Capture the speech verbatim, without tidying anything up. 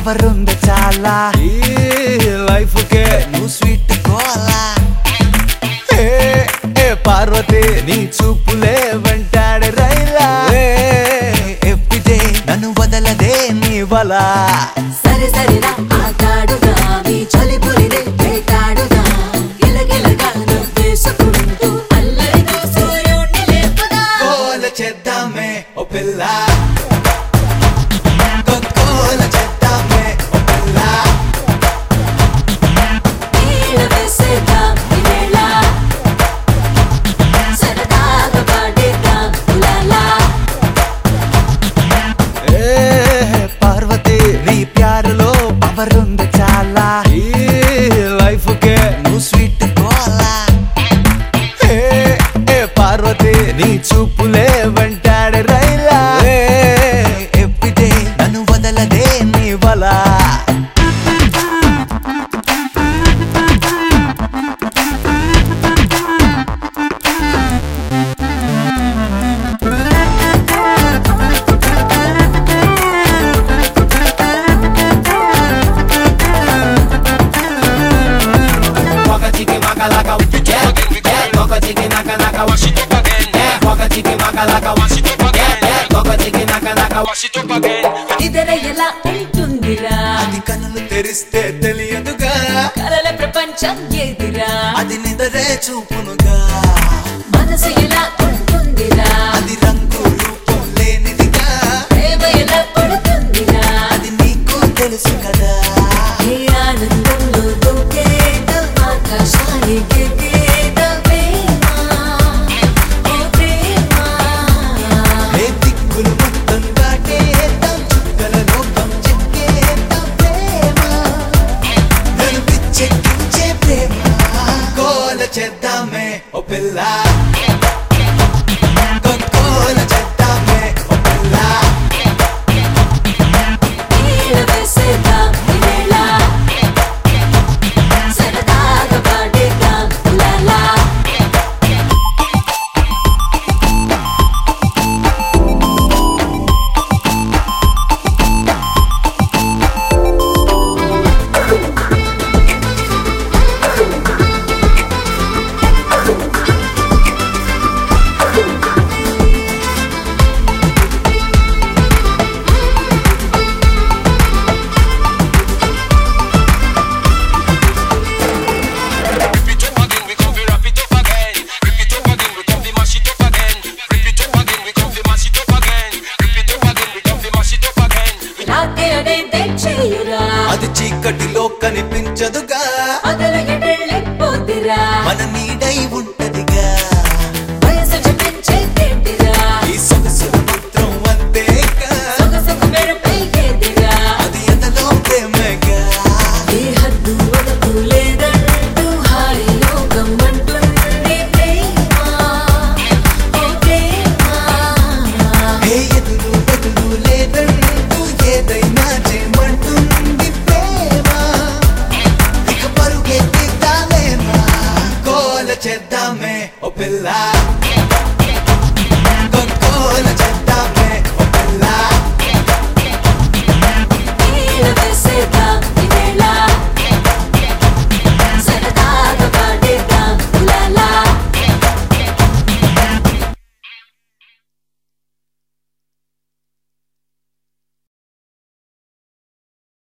power ఉంది చాలా ఈ లైఫ్ కే నువ్వు స్వీట్ కోలా ఏ ఏ పార్వతి నీ చూపులే వెంటాడే రైలా ఎవ్రీడే నన్ను వదలదే నీ వలా సరే సరేరా ఆటాడుదా నీ చలి పులినే వేటాడుదా గిలగిలగా నవ్వేసుకుంటూ అల్లరితో సూర్యుడిని లేపుదా కోల చేద్దామే ఓ పిల్ల కోల చేద్దామే ఓ పిల్ల నీళ్ళ వేసేద్దాం ఈ వేళ సరదాగా పాడేద్దాం ఉలాలా ఏ పార్వతి నీ ప్యారులో పవర్ ఉంది చాలా ఈ లైఫ్ కే నువ్వు స్వీట్ కోలా ఏ ఏ పార్వతి నీ చూపులే వెంటాడే రైలా ఎవ్రీడే నన్ను వదలదే నీ వలా ఇదర ఎలా ఉంటుందిరా అది కన్నులు తెరిస్తే తెలియదుగా కలల ప్రపంచం ఎదిరా అది నిదరే చూపునుగా మనసు ఎలా ఉంటుందిరా అది రంగు రూపం లేనిదిగా ప్రేమ ఎలా పడుతుందిరా అది నీకు తెలుసు కదా ఏ ఆనందంలో దూకేద్దాం ఆకాశానికి ఎగేద్దాం ప్రేమ ఓ ప్రేమ ఏ దిక్కులు మొత్తం దాటేద్దాం చుక్కల లోకం చెక్కేద్దాం ప్రేమ నన్ను పిచ్చెక్కించే ప్రేమ కోల చేద్దామే ఓ పిల్ల కోల చేద్దామే ఓ పిల్ల నీళ్ళ వేసేద్దాం ఈ వేళ సరదాగా పాడేద్దాం ఉలాలా నాకే అనేది చెయ్యురా అది చీకటిలో కనిపించదుగా